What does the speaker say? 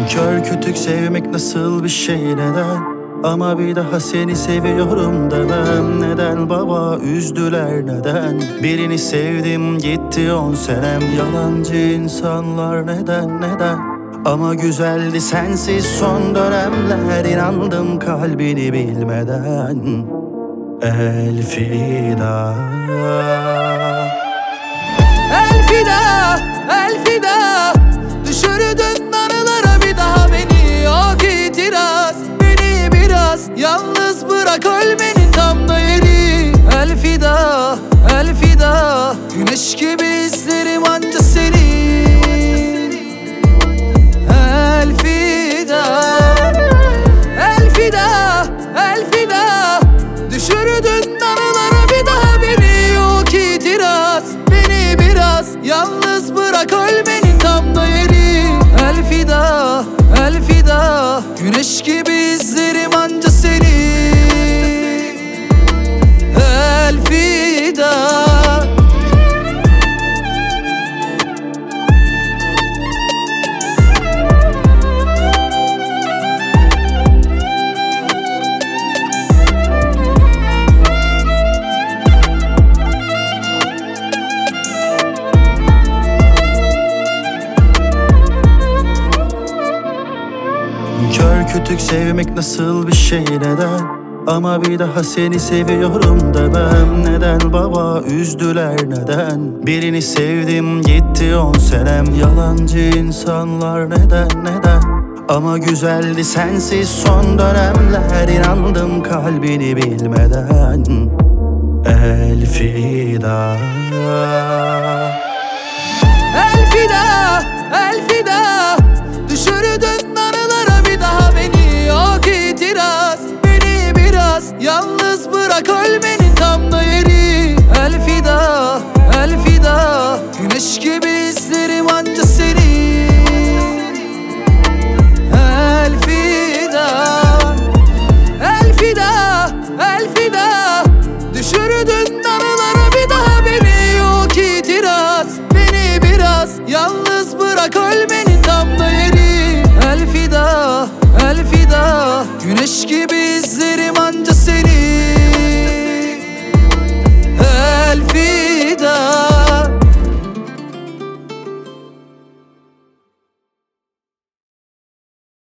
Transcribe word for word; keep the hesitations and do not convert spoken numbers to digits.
Kör kütük sevmek nasıl bir şey, neden? Ama bir daha seni seviyorum demem. Neden baba üzdüler, neden? Birini sevdim gitti on senem. Yalancı insanlar neden, neden? Ama güzeldi sensiz son dönemler. İnandım kalbini bilmeden. Elfida, Elfida, Elfida, düşürdün anılara bir daha beni. Yok itiraz, beni biraz yalnız bırak, ölmenin tam da yeri. Elfida, Elfida, güneş gibi izlerim anca seni. Elfida, Elfida, Elfida, düşürdün anılara bir daha beni. Yok itiraz, beni biraz yalnız bırak, ölmenin tam da yeri. Elfida, Elfida, güneş gibi izlerim anca seni. Elfida. kör kütük sevmek nasıl bir şey, neden? Ama bir daha seni seviyorum demem. Neden baba üzdüler, neden? Birini sevdim gitti on senem. Yalancı insanlar neden, neden? Ama güzeldi sensiz son dönemler. İnandım kalbini bilmeden. Elfida, Elfida, Elfida, düşürdün anılara bir daha beni. Yok itiraz, beni biraz yalnız bırak, ölmenin tam da yeri. Elfida, Elfida, güneş gibi izlerim anca seni. Elfida, Elfida, Elfida, düşürdün anılara bir daha beni. Yok itiraz, beni biraz yalnız bırak, ölmenin tam da yeri. Elfida, Elfida, güneş gibi izlerim